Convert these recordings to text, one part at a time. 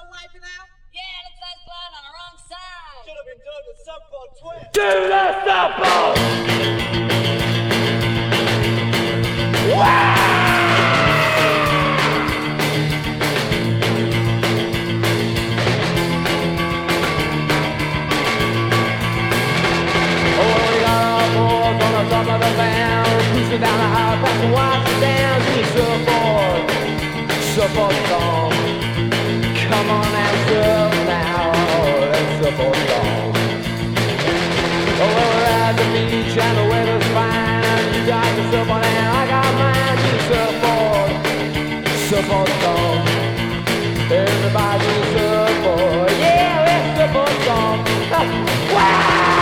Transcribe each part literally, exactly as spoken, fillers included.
wiping out? Yeah, looks like blind on the wrong side. Should have been doing the softball twist. Do the softball! Wow! Top of the band, cruising down the high pass and watch it down to the surfboard, surfboard song. Come on and surf now, let's surfboard song. Oh, well, we're at the beach and the weather's fine. You got the surfboard and I got mine to the surfboard, surfboard song. Everybody surfboard, yeah, let's surfboard song. Wow!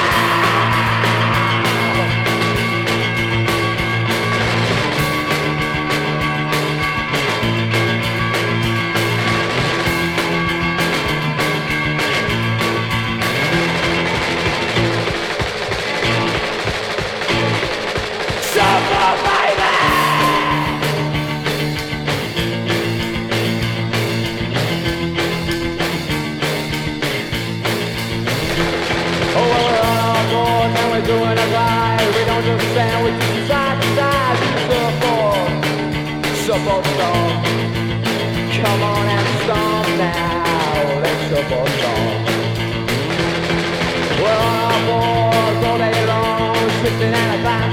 Doing a glide, we don't just stand, we just side to side. Surfboard, surfboard stomp. Come on and stomp now, let's surfboard stomp. We're on our boards all day long, twisting and a climb.